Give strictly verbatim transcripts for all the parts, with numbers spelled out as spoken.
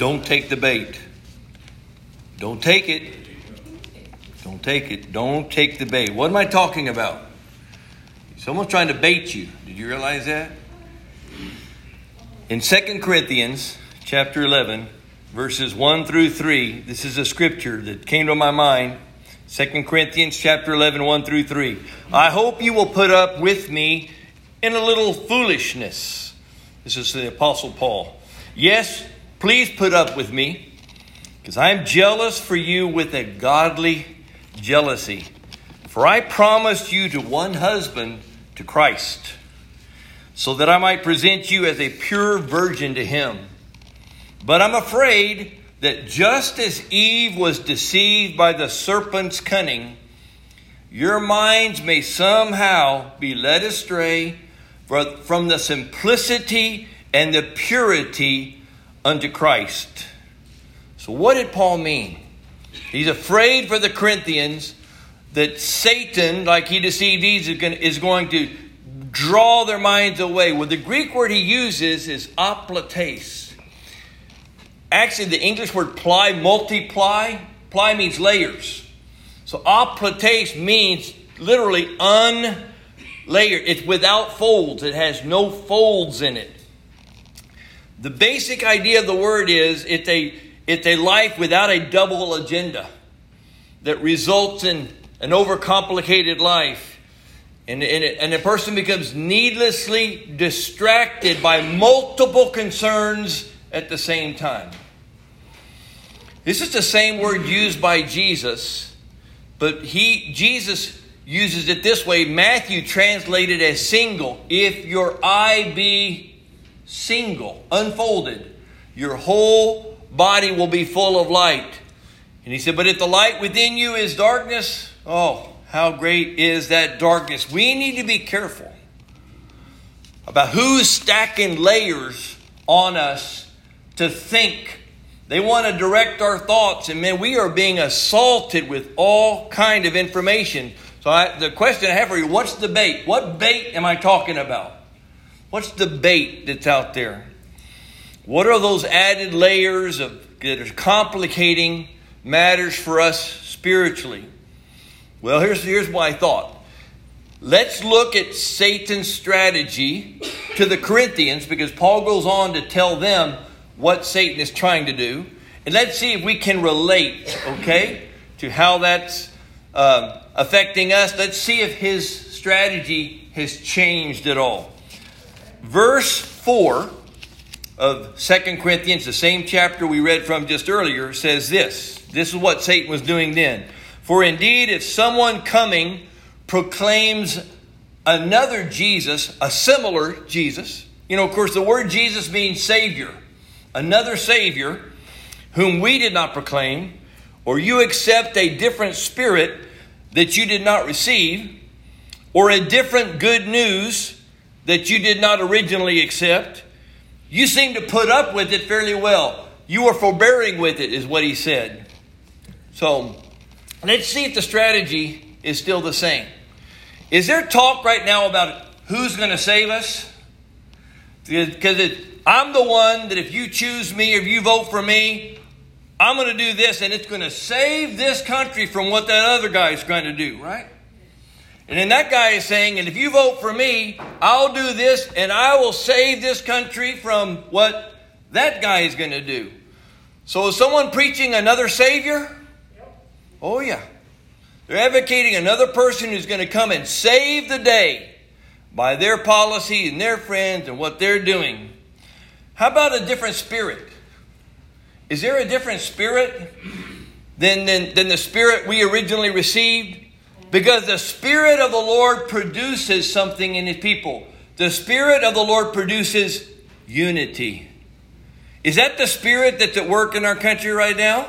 Don't take the bait. Don't take it. Don't take it. Don't take the bait. What am I talking about? Someone's trying to bait you. Did you realize that? In Second Corinthians chapter eleven, verses one through three, this is a scripture that came to my mind. Second Corinthians chapter eleven, one through three. I hope you will put up with me in a little foolishness. This is the Apostle Paul. Yes, please put up with me, because I am jealous for you with a godly jealousy. For I promised you to one husband, to Christ, so that I might present you as a pure virgin to him. But I'm afraid that just as Eve was deceived by the serpent's cunning, your minds may somehow be led astray from the simplicity and the purity unto Christ. So what did Paul mean? He's afraid for the Corinthians that Satan, like he deceived Eve, is going to draw their minds away. Well, the Greek word he uses is aplotes. Actually, the English word ply, multiply, ply means layers. So aplotes means literally unlayered. It's without folds. It has no folds in it. The basic idea of the word is it's a, it's a life without a double agenda that results in an overcomplicated life. And, and, it, and a person becomes needlessly distracted by multiple concerns at the same time. This is the same word used by Jesus, but he Jesus uses it this way. Matthew translated as single. If your eye be single, unfolded, your whole body will be full of light. And he said, but if the light within you is darkness, oh, how great is that darkness. We need to be careful about who's stacking layers on us to think. They want to direct our thoughts. And man, we are being assaulted with all kind of information. So I, the question I have for you, what's the bait? What bait am I talking about? What's the bait that's out there? What are those added layers of that are complicating matters for us spiritually? Well, here's, here's what I thought. Let's look at Satan's strategy to the Corinthians, because Paul goes on to tell them what Satan is trying to do. And let's see if we can relate, okay, to how that's um, affecting us. Let's see if his strategy has changed at all. Verse four of Second Corinthians, the same chapter we read from just earlier, says this. This is what Satan was doing then. For indeed, if someone coming proclaims another Jesus, a similar Jesus, you know, of course, the word Jesus means Savior, another Savior whom we did not proclaim, or you accept a different spirit that you did not receive, or a different good news that you did not originally accept, you seem to put up with it fairly well. You are forbearing with it, is what he said. So let's see if the strategy is still the same. Is there talk right now about who's going to save us? Because it, I'm the one that if you choose me, if you vote for me, I'm going to do this and it's going to save this country from what that other guy is going to do, right? And then that guy is saying, and if you vote for me, I'll do this and I will save this country from what that guy is going to do. So is someone preaching another Savior? Oh, yeah. They're advocating another person who's going to come and save the day by their policy and their friends and what they're doing. How about a different spirit? Is there a different spirit than, than, than the spirit we originally received? Because the Spirit of the Lord produces something in His people. The Spirit of the Lord produces unity. Is that the spirit that's at work in our country right now?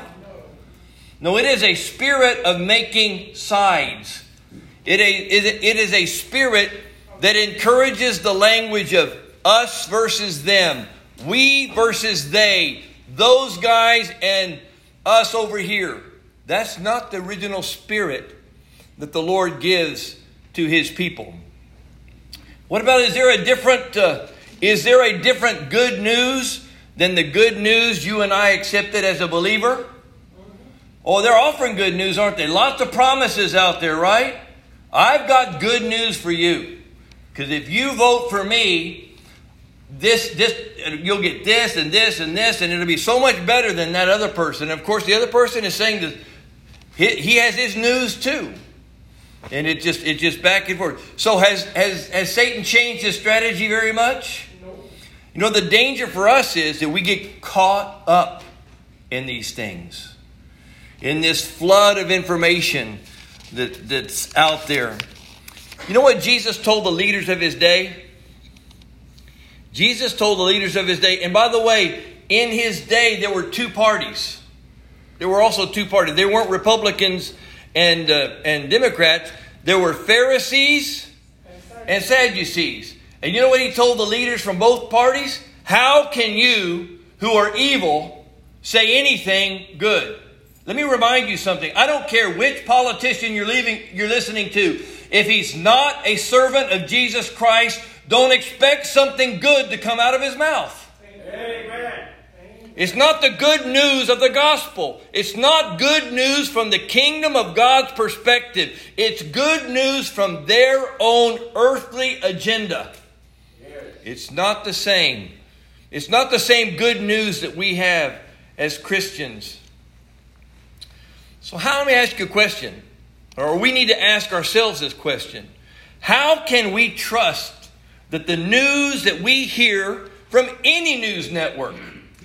No, it is a spirit of making sides. It, a, it is a spirit that encourages the language of us versus them, we versus they, those guys and us over here. That's not the original spirit that the Lord gives to His people. What about, is there a different, uh, is there a different good news than the good news you and I accepted as a believer? Oh, they're offering good news, aren't they? Lots of promises out there, right? I've got good news for you. Because if you vote for me, this, this, you'll get this and this and this, and it'll be so much better than that other person. And of course, the other person is saying that he, he has his news too. And it just it's just back and forth. So has, has, has Satan changed his strategy very much? No. You know, the danger for us is that we get caught up in these things. In this flood of information that, that's out there. You know what Jesus told the leaders of his day? Jesus told the leaders of his day, and by the way, in his day there were two parties. There were also two parties. There weren't Republicans and uh, and Democrats. There were Pharisees and Sadducees. And you know what he told the leaders from both parties? How can you, who are evil, say anything good? Let me remind you something. I don't care which politician you're leaving, you're listening to. If he's not a servant of Jesus Christ, don't expect something good to come out of his mouth. Amen. It's not the good news of the gospel. It's not good news from the kingdom of God's perspective. It's good news from their own earthly agenda. It's not the same. It's not the same good news that we have as Christians. So how, let me ask you a question, or we need to ask ourselves this question. How can we trust that the news that we hear from any news network?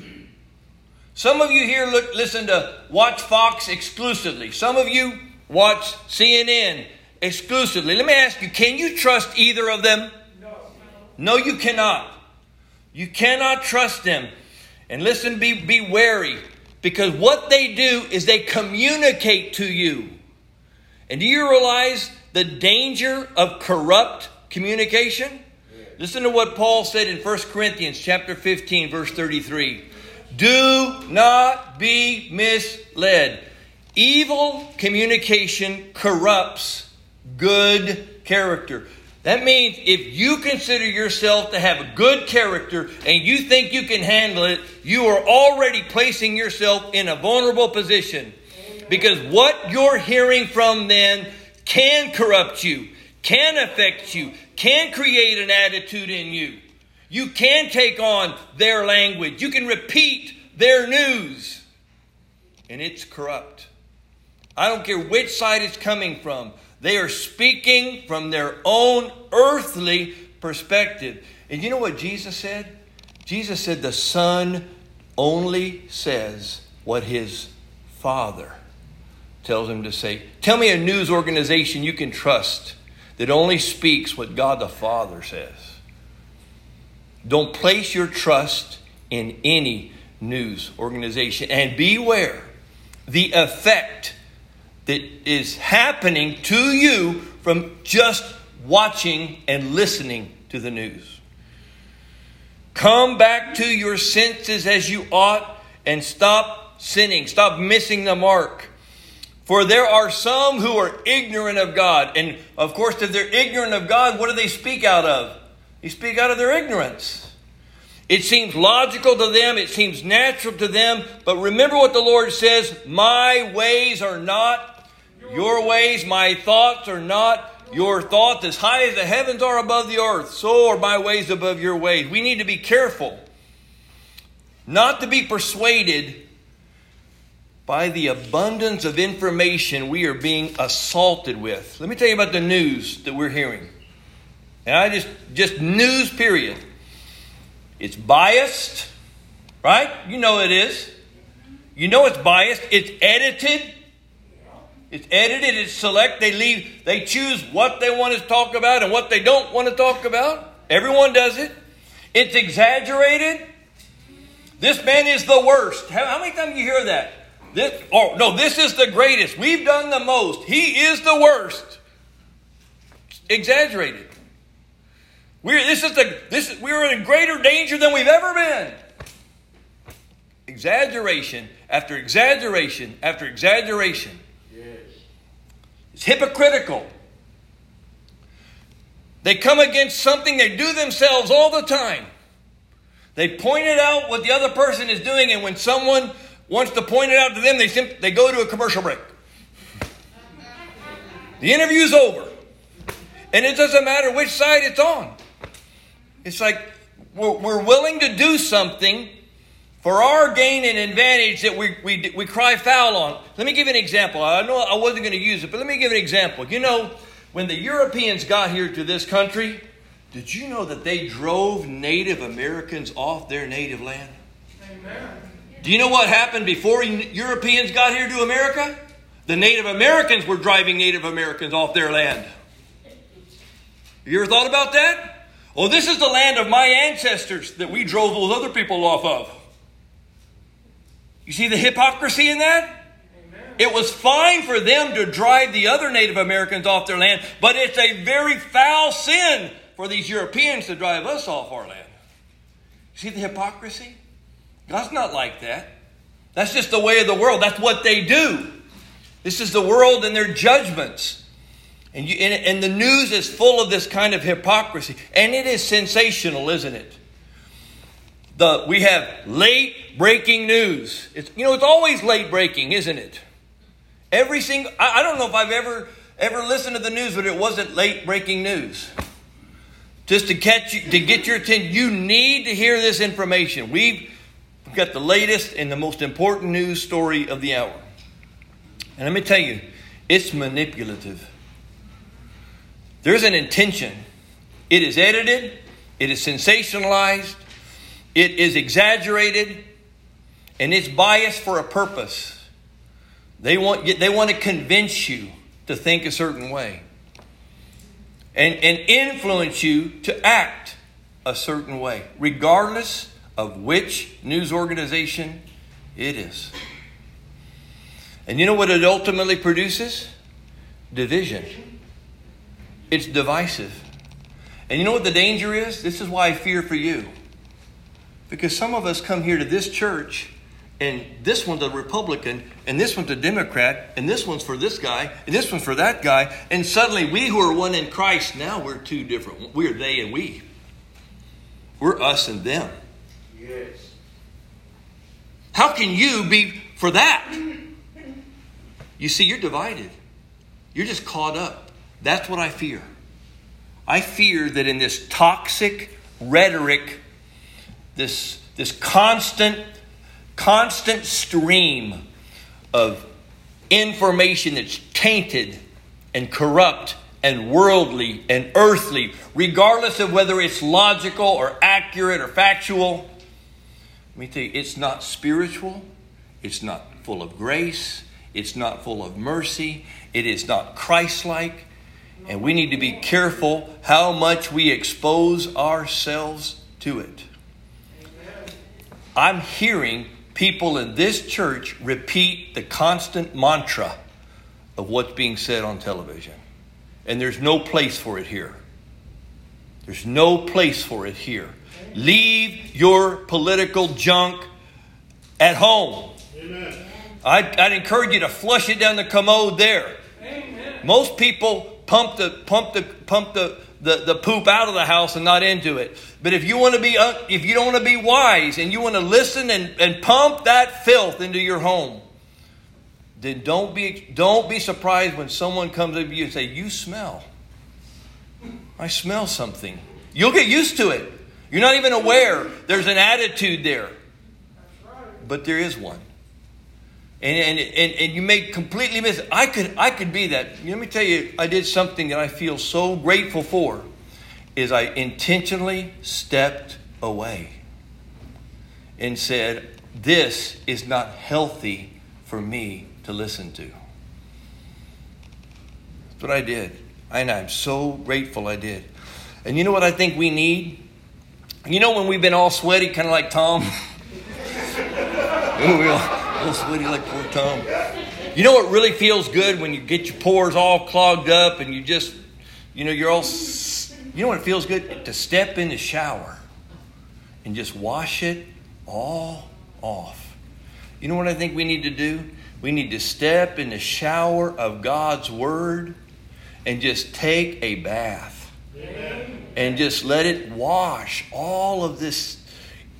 Some of you here look, listen to Watch Fox exclusively. Some of you watch C N N exclusively. Let me ask you, can you trust either of them? No. No, you cannot. You cannot trust them. And listen, be, be wary. Because what they do is they communicate to you. And do you realize the danger of corrupt communication? Yeah. Listen to what Paul said in First Corinthians chapter fifteen, verse thirty-three. Do not be misled. Evil communication corrupts good character. That means if you consider yourself to have a good character and you think you can handle it, you are already placing yourself in a vulnerable position. Because what you're hearing from them can corrupt you, can affect you, can create an attitude in you. You can take on their language. You can repeat their news. And it's corrupt. I don't care which side it's coming from. They are speaking from their own earthly perspective. And you know what Jesus said? Jesus said the Son only says what his Father tells him to say. Tell me a news organization you can trust that only speaks what God the Father says. Don't place your trust in any news organization. And beware the effect that is happening to you from just watching and listening to the news. Come back to your senses as you ought and stop sinning. Stop missing the mark. For there are some who are ignorant of God. And of course, if they're ignorant of God, what do they speak out of? They speak out of their ignorance. It seems logical to them. It seems natural to them. But remember what the Lord says. My ways are not your ways. My thoughts are not your thoughts. As high as the heavens are above the earth, so are my ways above your ways. We need to be careful not to be persuaded by the abundance of information we are being assaulted with. Let me tell you about the news that we're hearing. And I just, just news period. It's biased, right? You know it is. You know it's biased. It's edited. It's edited. It's select. They leave. They choose what they want to talk about and what they don't want to talk about. Everyone does it. It's exaggerated. This man is the worst. How, how many times you hear that? This, oh no, this is the greatest. We've done the most. He is the worst. Exaggerated. We're this is the this is, we're in greater danger than we've ever been. Exaggeration after exaggeration after exaggeration. Yes. It's hypocritical. They come against something they do themselves all the time. They pointed out what the other person is doing, and when someone wants to point it out to them, they simply, they go to a commercial break. The interview's over. And it doesn't matter which side it's on. It's like we're, we're willing to do something for our gain and advantage that we, we, we cry foul on. Let me give you an example. I know I wasn't going to use it, but let me give you an example. You know, when the Europeans got here to this country, did you know that they drove Native Americans off their native land? Amen. Do you know what happened before Europeans got here to America? The Native Americans were driving Native Americans off their land. You ever thought about that? Oh, this is the land of my ancestors that we drove those other people off of. You see the hypocrisy in that? Amen. It was fine for them to drive the other Native Americans off their land, but it's a very foul sin for these Europeans to drive us off our land. You see the hypocrisy? God's not like that. That's just the way of the world. That's what they do. This is the world and their judgments. And, you, and, and the news is full of this kind of hypocrisy. And it is sensational, isn't it? The, we have late breaking news. It's, you know, it's always late breaking, isn't it? Every single, I, I don't know if I've ever, ever listened to the news, but it wasn't late breaking news. Just to catch you, to get your attention, you need to hear this information. We've got the latest and the most important news story of the hour. And let me tell you, it's manipulative. There's an intention. It is edited. It is sensationalized. It is exaggerated. And it's biased for a purpose. They want, they want to convince you to think a certain way. And, and influence you to act a certain way, regardless of which news organization it is. And you know what it ultimately produces? Division. It's divisive. And you know what the danger is? This is why I fear for you. Because some of us come here to this church, and this one's a Republican, and this one's a Democrat, and this one's for this guy, and this one's for that guy. And suddenly we who are one in Christ, now we're two different. We're they and we. We're us and them. Yes. How can you be for that? You see, you're divided. You're just caught up. That's what I fear. I fear that in this toxic rhetoric, this, this constant, constant stream of information that's tainted and corrupt and worldly and earthly, regardless of whether it's logical or accurate or factual, let me tell you, it's not spiritual. It's not full of grace. It's not full of mercy. It is not Christ-like. And we need to be careful how much we expose ourselves to it. Amen. I'm hearing people in this church repeat the constant mantra of what's being said on television. And there's no place for it here. There's no place for it here. Leave your political junk at home. Amen. I'd, I'd encourage you to flush it down the commode there. Amen. Most people pump the pump the pump the, the, the poop out of the house and not into it. But if you want to be uh, if you don't want to be wise and you want to listen and, and pump that filth into your home, then don't be don't be surprised when someone comes up to you and say, "You smell. I smell something." You'll get used to it. You're not even aware there's an attitude there. But there is one. And, and and and you may completely miss it. I could I could be that. Let me tell you, I did something that I feel so grateful for. Is I intentionally stepped away and said, "This is not healthy for me to listen to." That's what I did, and I'm so grateful I did. And you know what I think we need? You know when we've been all sweaty, kind of like Tom. we all, A little sweaty like poor Tom. You know what really feels good when you get your pores all clogged up and you just, you know, you're all, you know what it feels good? To step in the shower and just wash it all off. You know what I think we need to do? We need to step in the shower of God's Word and just take a bath. Amen. And just let it wash all of this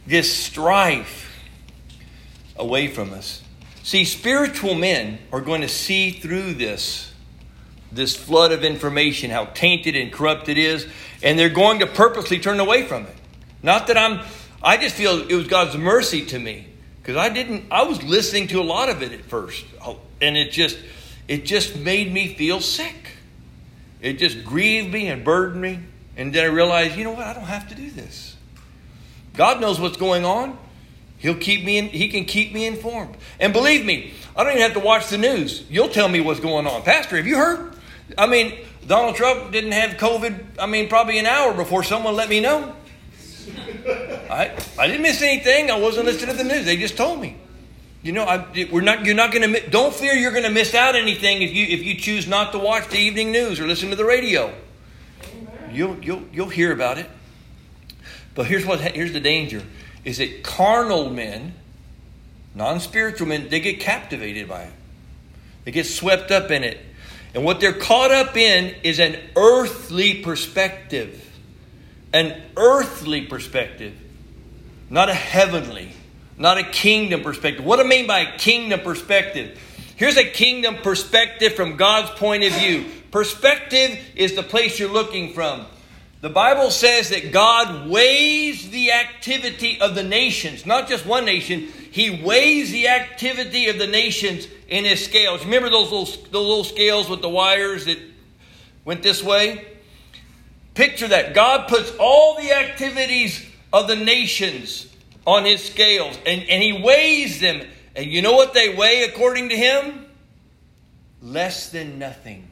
this strife away from us. See, spiritual men are going to see through this, this flood of information, how tainted and corrupt it is, and they're going to purposely turn away from it. Not that I'm, I just feel it was God's mercy to me, because I didn't, I was listening to a lot of it at first, and it just, it just made me feel sick. It just grieved me and burdened me, and then I realized, you know what, I don't have to do this. God knows what's going on. He'll keep me in, He can keep me informed. And believe me, I don't even have to watch the news. You'll tell me what's going on. Pastor, have you heard? I mean, Donald Trump didn't have COVID, I mean, probably an hour before someone let me know. I I didn't miss anything. I wasn't listening to the news. They just told me. You know, I, we're not. You're not going to. Don't fear you're going to miss out anything if you if you choose not to watch the evening news or listen to the radio. You'll you'll you'll hear about it. But here's what here's the danger: is that carnal men, non-spiritual men, they get captivated by it. They get swept up in it, and what they're caught up in is an earthly perspective. An earthly perspective, not a heavenly, not a kingdom perspective. What do I mean by a kingdom perspective? Here's a kingdom perspective from God's point of view. Perspective is the place you're looking from. The Bible says that God weighs the activity of the nations, not just one nation. He weighs the activity of the nations in His scales. Remember those little, those little scales with the wires that went this way? Picture that. God puts all the activities of the nations on His scales. And, and He weighs them. And you know what they weigh according to Him? Less than nothing.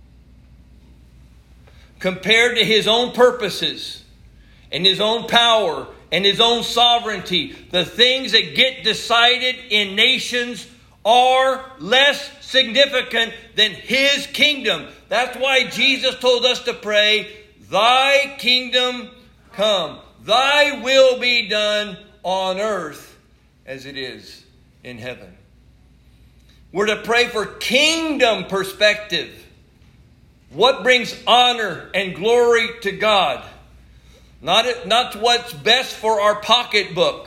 Compared to His own purposes and His own power and His own sovereignty, the things that get decided in nations are less significant than His kingdom. That's why Jesus told us to pray, Thy kingdom come. Thy will be done on earth as it is in heaven. We're to pray for kingdom perspective. What brings honor and glory to God? Not, not what's best for our pocketbook.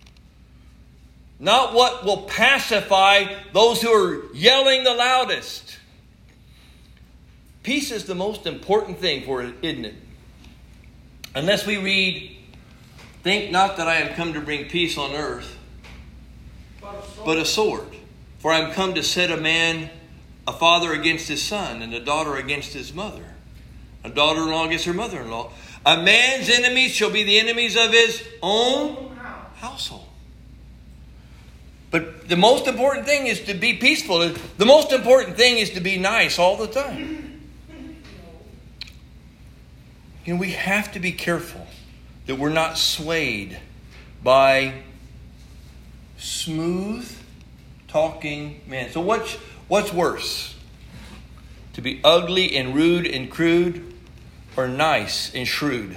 Not what will pacify those who are yelling the loudest. Peace is the most important thing for it, isn't it? Unless we read, think not that I have come to bring peace on earth, but a sword. For I am come to set a man, a father against his son, and a daughter against his mother, a daughter-in-law against her mother-in-law. A man's enemies shall be the enemies of his own household. But the most important thing is to be peaceful. The most important thing is to be nice all the time. You know, we have to be careful that we're not swayed by smooth talking men. So what's, what's worse? To be ugly and rude and crude, or nice and shrewd?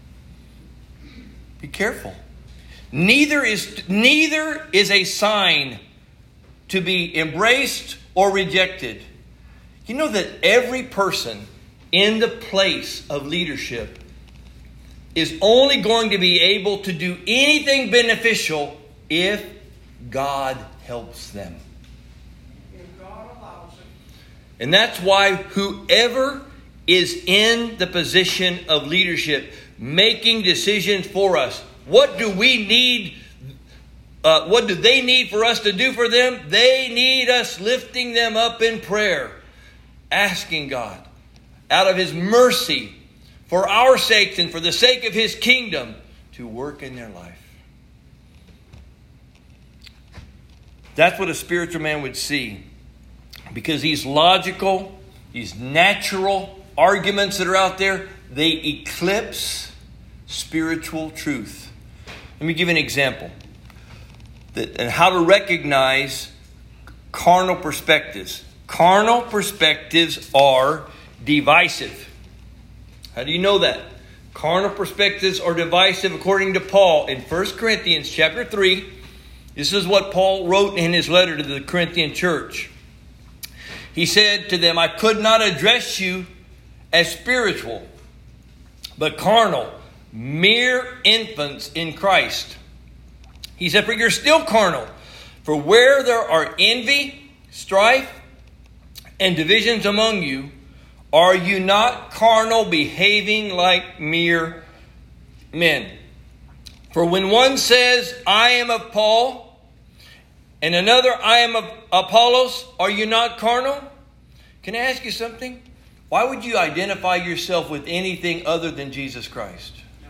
Be careful. Neither is, neither is a sign to be embraced or rejected. You know that every person in the place of leadership is only going to be able to do anything beneficial if God helps them. If God allows it. And that's why whoever is in the position of leadership, making decisions for us, what do we need? Uh, what do they need for us to do for them? They need us lifting them up in prayer, asking God, out of His mercy, for our sakes and for the sake of His kingdom, to work in their life. That's what a spiritual man would see. Because these logical, these natural arguments that are out there, they eclipse spiritual truth. Let me give you an example. That, and how to recognize carnal perspectives. Carnal perspectives are divisive. How do you know that? Carnal perspectives are divisive according to Paul in First Corinthians chapter three. This is what Paul wrote in his letter to the Corinthian church. He said to them, I could not address you as spiritual, but carnal, mere infants in Christ. He said, for you're still carnal. For where there are envy, strife, and divisions among you, are you not carnal, behaving like mere men? For when one says, I am of Paul, and another, I am of Apollos, are you not carnal? Can I ask you something? Why would you identify yourself with anything other than Jesus Christ?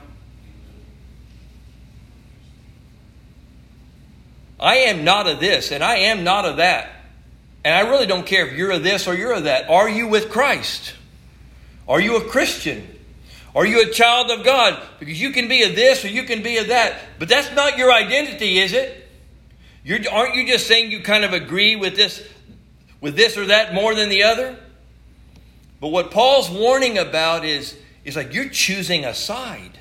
I am not of this, and I am not of that. And I really don't care if you're of this or you're of that. Are you with Christ? Are you a Christian? Are you a child of God? Because you can be of this or you can be of that. But that's not your identity, is it? You're, aren't you just saying you kind of agree with this, with this or that more than the other? But what Paul's warning about is, is like you're choosing a side.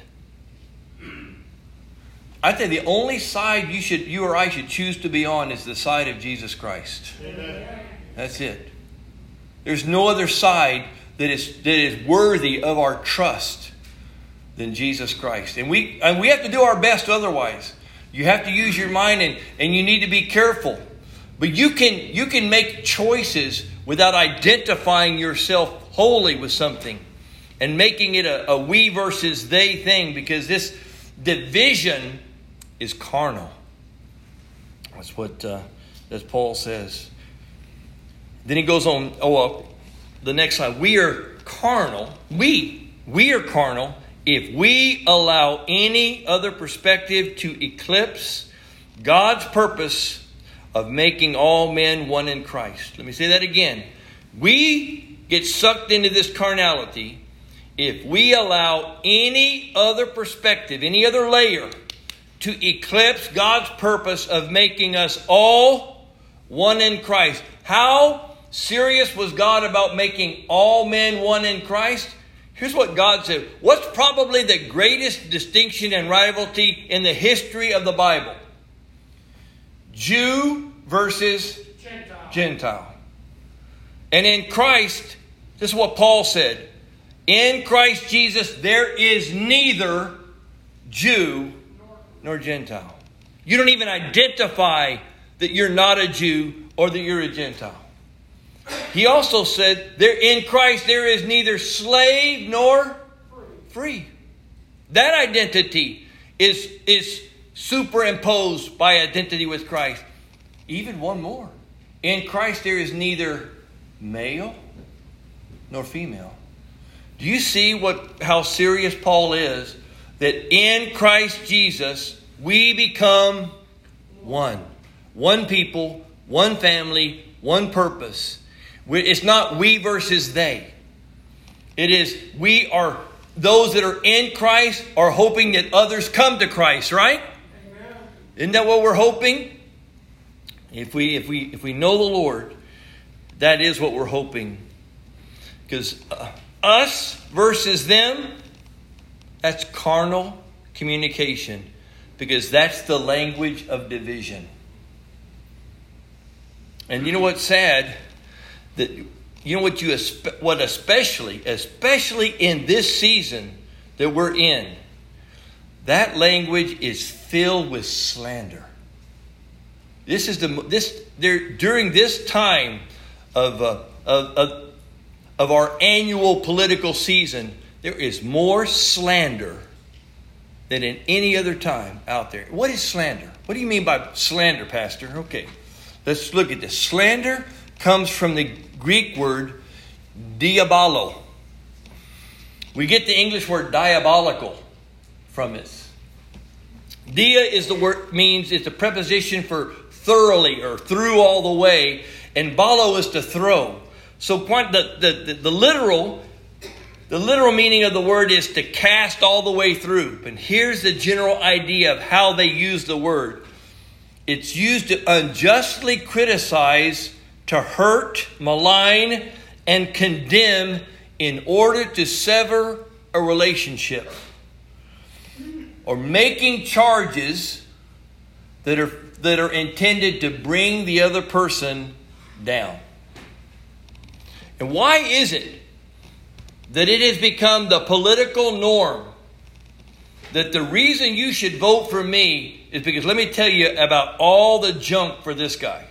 I think the only side you should, you or I should choose to be on is the side of Jesus Christ. Amen. That's it. There's no other side that is that is worthy of our trust than Jesus Christ. And we and we have to do our best otherwise. You have to use your mind and, and you need to be careful. But you can you can make choices without identifying yourself wholly with something and making it a, a we versus they thing, because this division is carnal. That's what uh, that's Paul says. Then he goes on, oh, well, the next slide. We are carnal. We, we are carnal if we allow any other perspective to eclipse God's purpose of making all men one in Christ. Let me say that again. We get sucked into this carnality if we allow any other perspective, any other layer, to eclipse God's purpose of making us all one in Christ. How serious was God about making all men one in Christ? Here's what God said. What's probably the greatest distinction and rivalry in the history of the Bible? Jew versus Gentile. Gentile. And in Christ, this is what Paul said. In Christ Jesus, there is neither Jew nor Gentile. You don't even identify that you're not a Jew or that you're a Gentile. He also said, there in Christ there is neither slave nor free. That identity is, is superimposed by identity with Christ. Even one more. In Christ there is neither male nor female. Do you see what how serious Paul is? That in Christ Jesus we become one. One people, one family, one purpose. It's not we versus they. It is we are those that are in Christ are hoping that others come to Christ, right? Amen. Isn't that what we're hoping? If we if we if we know the Lord, that is what we're hoping. Because uh, us versus them, that's carnal communication. Because that's the language of division. And you know what's sad? That you know what you what especially especially in this season that we're in, that language is filled with slander. This is the this there during this time of uh, of, of of our annual political season, there is more slander than in any other time out there. What is slander? What do you mean by slander, Pastor? Okay, let's look at this. Slander comes from the Greek word diabolo. We get the English word diabolical from this. Dia is the word means it's a preposition for thoroughly or through all the way, and balo is to throw. So the, the, the, the literal the literal meaning of the word is to cast all the way through. And here's the general idea of how they use the word. It's used to unjustly criticize, to hurt, malign, and condemn in order to sever a relationship. Or making charges that are that are intended to bring the other person down. And why is it that it has become the political norm that the reason you should vote for me is because let me tell you about all the junk for this guy.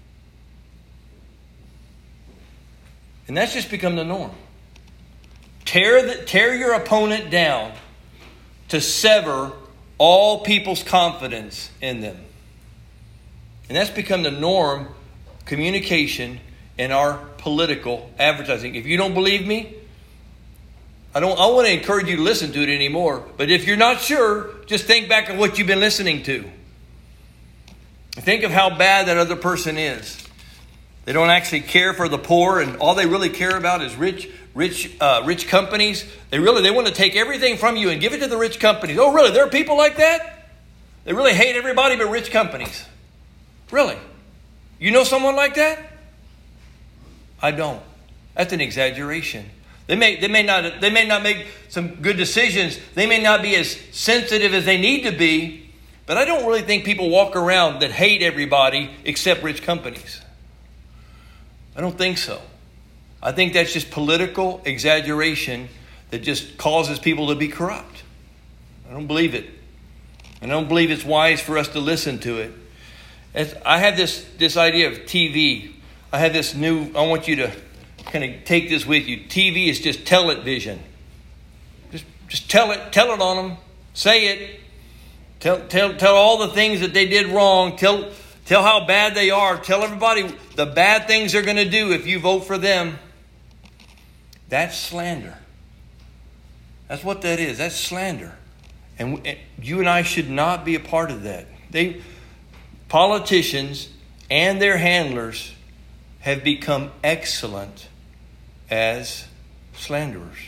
And that's just become the norm. Tear, the, tear your opponent down to sever all people's confidence in them. And that's become the norm, communication, in our political advertising. If you don't believe me, I don't I want to encourage you to listen to it anymore. But if you're not sure, just think back of what you've been listening to. Think of how bad that other person is. They don't actually care for the poor, and all they really care about is rich, rich, uh, rich companies. They really they want to take everything from you and give it to the rich companies. Oh, really? There are people like that? They really hate everybody but rich companies. Really? You know someone like that? I don't. That's an exaggeration. They may they may not they may not make some good decisions. They may not be as sensitive as they need to be. But I don't really think people walk around that hate everybody except rich companies. I don't think so. I think that's just political exaggeration that just causes people to be corrupt. I don't believe it. I don't believe it's wise for us to listen to it. As I have this, this idea of T V. I have this new, I want you to kind of take this with you. T V is just television. Just, just tell it, tell it on them. Say it. Tell, tell, tell all the things that they did wrong. Tell, tell how bad they are. Tell everybody the bad things they're going to do if you vote for them. That's slander. That's what that is. That's slander. And, and you and I should not be a part of that. They, politicians and their handlers have become excellent as slanderers.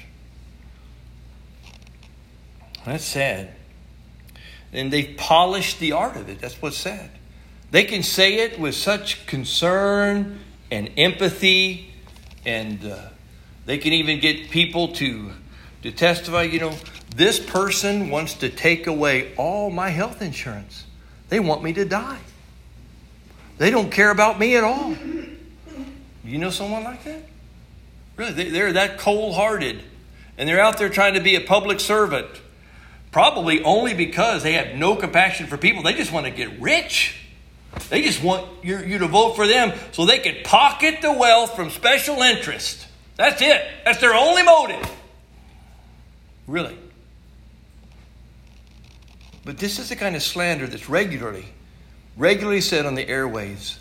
That's sad. And they've polished the art of it. That's what's sad. They can say it with such concern and empathy, and uh, they can even get people to, to testify, you know, this person wants to take away all my health insurance. They want me to die. They don't care about me at all. You know someone like that? Really, they, they're that cold-hearted. And they're out there trying to be a public servant. Probably only because they have no compassion for people. They just want to get rich. They just want you, you to vote for them so they can pocket the wealth from special interest. That's it. That's their only motive. Really. But this is the kind of slander that's regularly, regularly said on the airwaves.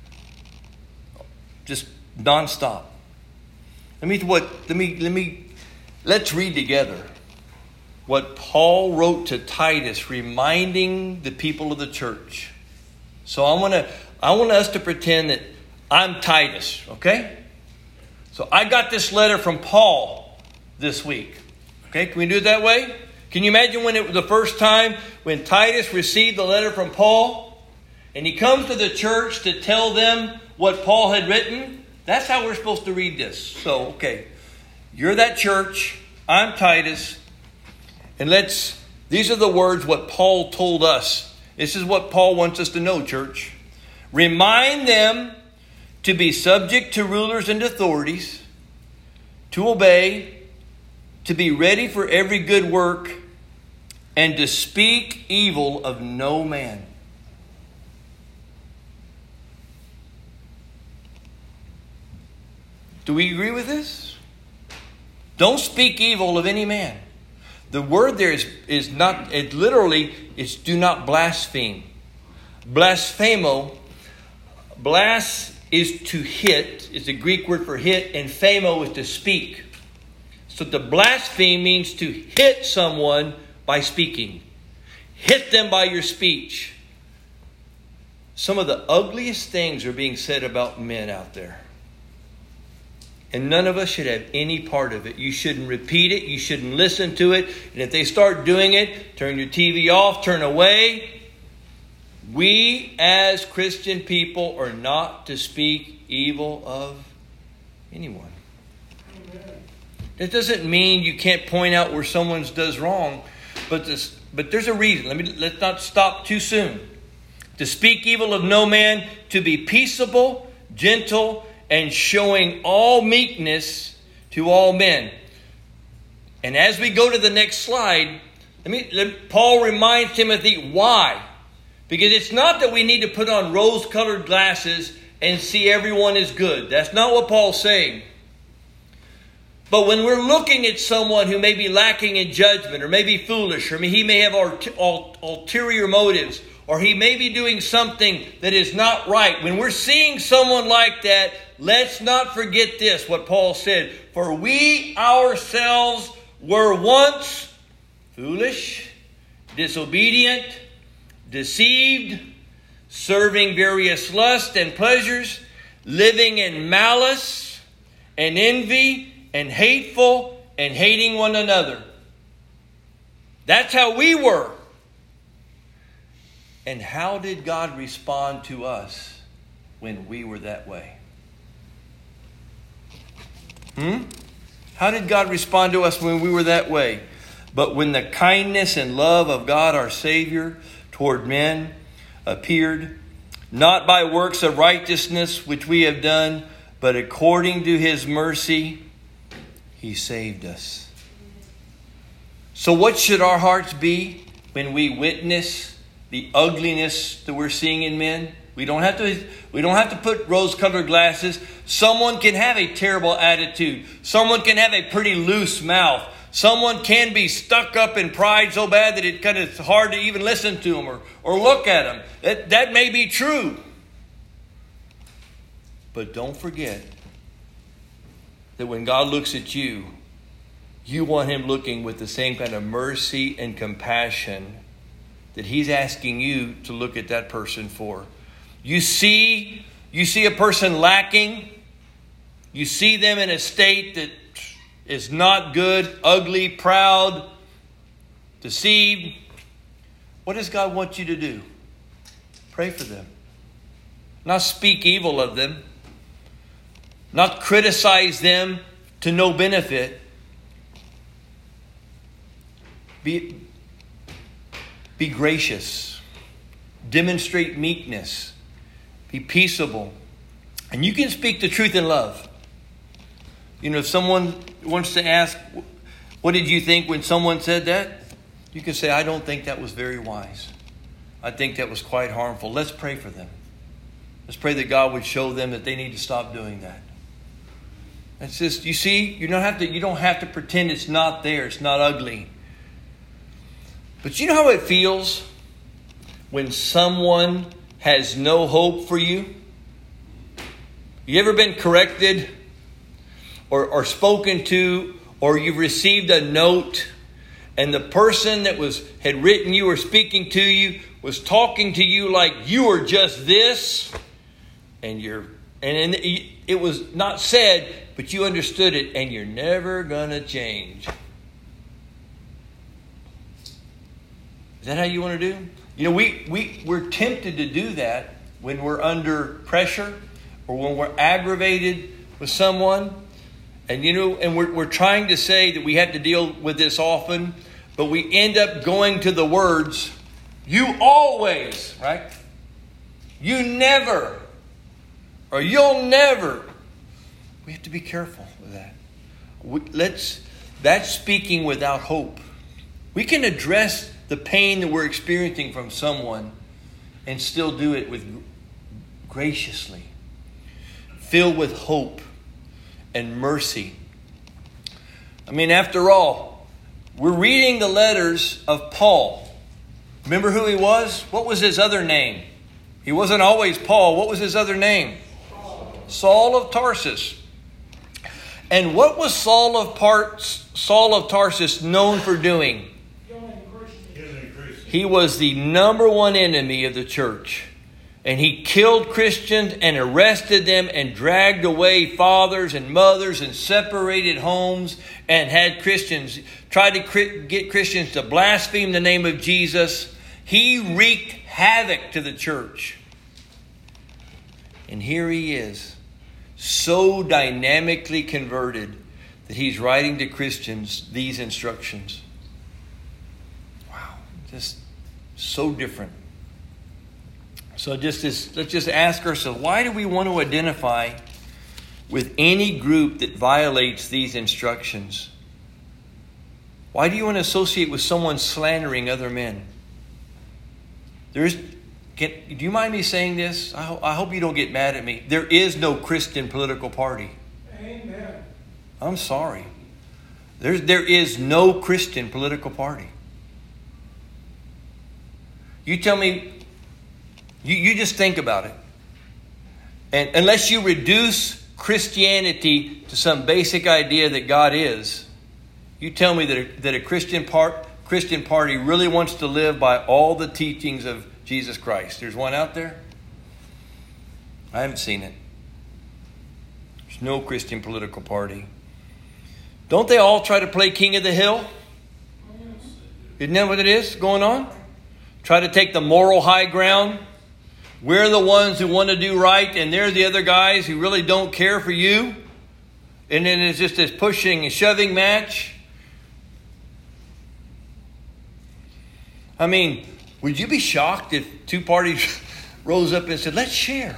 Just nonstop. Let me what let me let me let's read together what Paul wrote to Titus, reminding the people of the church. So I want to I want us to pretend that I'm Titus, okay? So I got this letter from Paul this week. Okay, can we do it that way? Can you imagine when it was the first time when Titus received the letter from Paul and he comes to the church to tell them what Paul had written? That's how we're supposed to read this. So, okay, you're that church. I'm Titus. And let's, these are the words what Paul told us. This is what Paul wants us to know, church. Remind them to be subject to rulers and authorities, to obey, to be ready for every good work, and to speak evil of no man. Do we agree with this? Don't speak evil of any man. The word there is, is not, it literally, it's do not blaspheme. Blasphemo, blas is to hit, is the Greek word for hit, and phemo is to speak. So to blaspheme means to hit someone by speaking. Hit them by your speech. Some of the ugliest things are being said about men out there. And none of us should have any part of it. You shouldn't repeat it. You shouldn't listen to it. And if they start doing it, turn your T V off, turn away. We as Christian people are not to speak evil of anyone. That doesn't mean you can't point out where someone does wrong. But this, but there's a reason. Let me, let's not stop too soon. To speak evil of no man, to be peaceable, gentle, and showing all meekness to all men. And as we go to the next slide, Let me, let, Paul reminds Timothy why. Because it's not that we need to put on rose-colored glasses and see everyone as good. That's not what Paul's saying. But when we're looking at someone who may be lacking in judgment or may be foolish, or he may have ulterior motives, or he may be doing something that is not right. When we're seeing someone like that, let's not forget this, what Paul said. For we ourselves were once foolish, disobedient, deceived, serving various lusts and pleasures, living in malice and envy, and hateful, and hating one another. That's how we were. And how did God respond to us when we were that way? Hmm? How did God respond to us when we were that way? But when the kindness and love of God our Savior toward men appeared, not by works of righteousness which we have done, but according to His mercy, He saved us. So what should our hearts be when we witness the ugliness that we're seeing in men? We don't have to, we don't have to put rose-colored glasses. Someone can have a terrible attitude. Someone can have a pretty loose mouth. Someone can be stuck up in pride so bad that it kind of is hard to even listen to them or, or look at them. That, that may be true. But don't forget that when God looks at you, you want Him looking with the same kind of mercy and compassion that He's asking you to look at that person for. You see, you see a person lacking. You see them in a state that is not good, ugly, proud, deceived. What does God want you to do? Pray for them. Not speak evil of them. Not criticize them to no benefit. Be, be gracious. Demonstrate meekness. Be peaceable. And you can speak the truth in love. You know, if someone wants to ask, what did you think when someone said that? You can say, I don't think that was very wise. I think that was quite harmful. Let's pray for them. Let's pray that God would show them that they need to stop doing that. It's just, you see, you don't have to, you don't have to pretend it's not there. It's not ugly. But you know how it feels when someone has no hope for you? You ever been corrected or, or spoken to, or you've received a note and the person that was had written you or speaking to you was talking to you like you were just this, and you're and it was not said, but you understood it, and you're never gonna change. Is that how you want to do? You know, we, we, we're tempted to do that when we're under pressure or when we're aggravated with someone. And, you know, and we're, we're trying to say that we have to deal with this often, but we end up going to the words, you always, right? You never, or you'll never. We have to be careful with that. We, let's, that's speaking without hope. We can address the pain that we're experiencing from someone and still do it with graciously, filled with hope and mercy. I mean, after all, we're reading the letters of Paul. Remember who he was? What was his other name? He wasn't always Paul. What was his other name? Saul, Saul of Tarsus. And what was Saul of Part, Saul of Tarsus known for doing? He was the number one enemy of the church. And he killed Christians and arrested them and dragged away fathers and mothers and separated homes and had Christians, tried to get Christians to blaspheme the name of Jesus. He wreaked havoc to the church. And here he is, so dynamically converted that he's writing to Christians these instructions. Wow, just so different. So just this, let's just ask ourselves, why do we want to identify with any group that violates these instructions? Why do you want to associate with someone slandering other men? There's, can, do you mind me saying this? I, ho- I hope you don't get mad at me. There is no Christian political party. Amen. I'm sorry. There's, there is no Christian political party. You tell me, you, you just think about it. And unless you reduce Christianity to some basic idea that God is, you tell me that a, that a Christian part, Christian party really wants to live by all the teachings of Jesus Christ. There's one out there? I haven't seen it. There's no Christian political party. Don't they all try to play king of the hill? Isn't that what it is going on? Try to take the moral high ground. We're the ones who want to do right, and they're the other guys who really don't care for you. And then it's just this pushing and shoving match. I mean, would you be shocked if two parties rose up and said, let's share.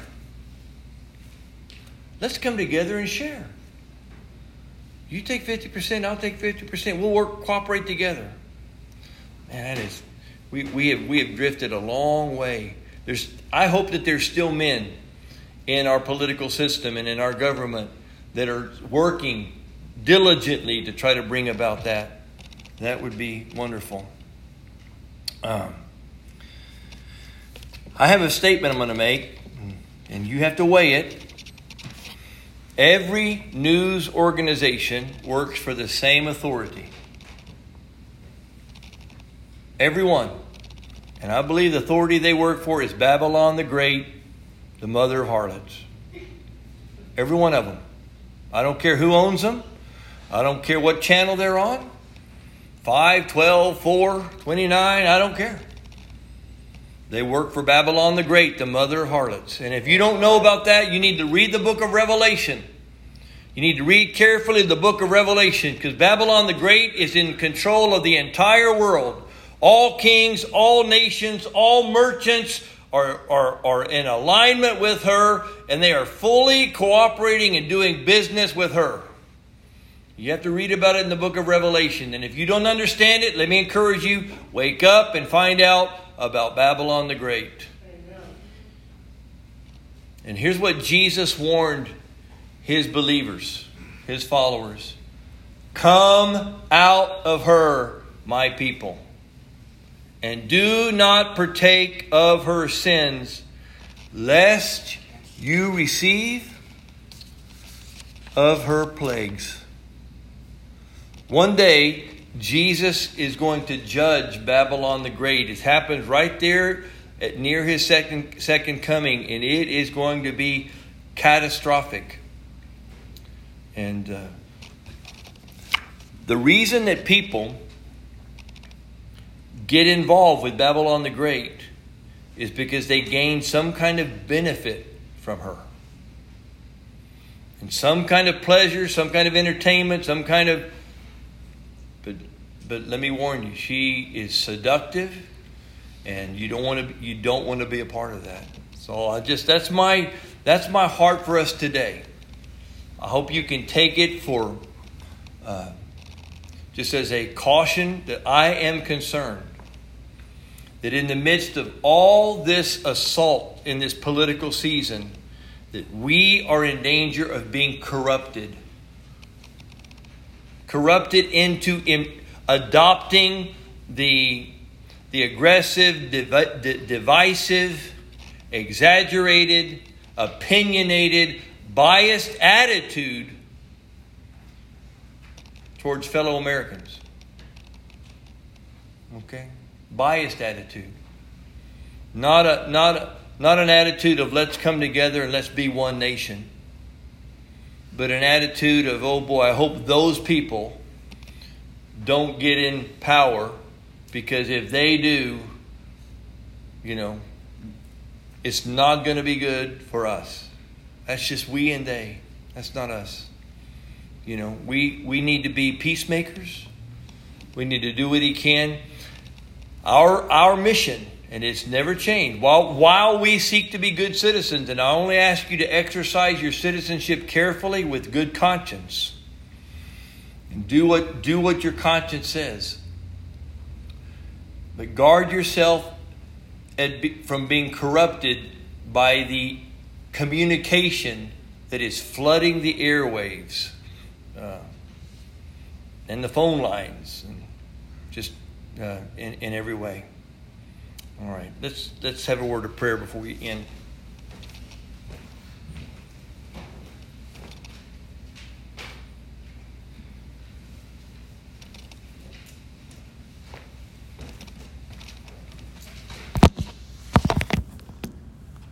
Let's come together and share. You take fifty percent, I'll take fifty percent. We'll work, cooperate together. Man, that is, we, we have we have drifted a long way. There's, I hope that there's still men in our political system and in our government that are working diligently to try to bring about that. That would be wonderful. Um, I have a statement I'm going to make, and you have to weigh it. Every news organization works for the same authority. Everyone. And I believe the authority they work for is Babylon the Great, the mother of harlots. Every one of them. I don't care who owns them. I don't care what channel they're on. five, twelve, four, twenty-nine, I don't care. They work for Babylon the Great, the mother of harlots. And if you don't know about that, you need to read the book of Revelation. You need to read carefully the book of Revelation, because Babylon the Great is in control of the entire world. All kings, all nations, all merchants are, are, are in alignment with her, and they are fully cooperating and doing business with her. You have to read about it in the book of Revelation. And if you don't understand it, let me encourage you, wake up and find out about Babylon the Great. Amen. And here's what Jesus warned his believers, his followers. Come out of her, my people, and do not partake of her sins, lest you receive of her plagues. One day, Jesus is going to judge Babylon the Great. It happens right there at near his second, second coming, and it is going to be catastrophic. And uh, the reason that people get involved with Babylon the Great is because they gain some kind of benefit from her. And some kind of pleasure, some kind of entertainment, some kind of... But but let me warn you, she is seductive, and you don't want to you don't want to be a part of that. So I just that's my that's my heart for us today. I hope you can take it for uh, just as a caution that I am concerned that in the midst of all this assault in this political season, that we are in danger of being corrupted. Corrupted into im- adopting the, the aggressive, div- d- divisive, exaggerated, opinionated, biased attitude towards fellow Americans. Okay? Biased attitude. Not a not a, not an attitude of let's come together and let's be one nation. But an attitude of, oh boy, I hope those people don't get in power, because if they do, you know, it's not going to be good for us. That's just we and they. That's not us. You know, we, we need to be peacemakers. We need to do what he can. Our our mission, and it's never changed, while, while we seek to be good citizens, and I only ask you to exercise your citizenship carefully with good conscience. And do what, do what your conscience says. But guard yourself at be, from being corrupted by the communication that is flooding the airwaves uh, and the phone lines, and just uh, in, in every way. All right, let's let's have a word of prayer before we end.